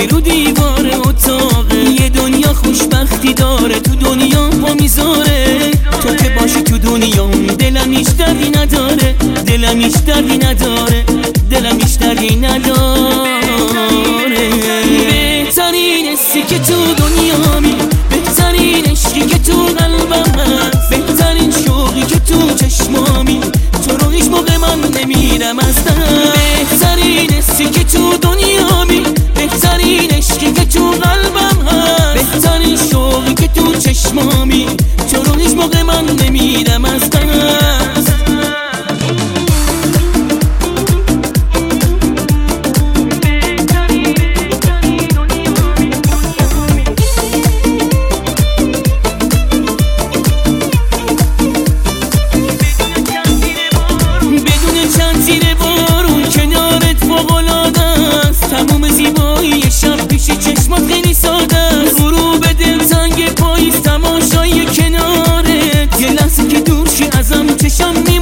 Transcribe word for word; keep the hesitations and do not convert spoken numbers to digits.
رو دیوار اتاقه، یه دنیا خوشبختی داره تو دنیا پا میذاره. تو که باشی تو دنیا دلم هیچ دردی نداره، دلم هیچ دردی نداره، دلم هیچ دردی نداره. بهترین حسی که تو دنیامی، بهترین عشقی که تو قلبم هست، بهترین شوقی که تو چشمامی، تو رو هیچ موقع من نمیرم از دست. بهترین حسی که تو دنیامی، بهترین عشقی که تو قلبم هست، بهترین شوقی که تو چشمامی، تو رو هیچ موقع من نمیرم از دست. تموم زیبایی شب پیش چشمات خیلی ساده است، غروب دلتنگ پاییز تماشای کنارت، یه لحظه که دور شی ازم چشم می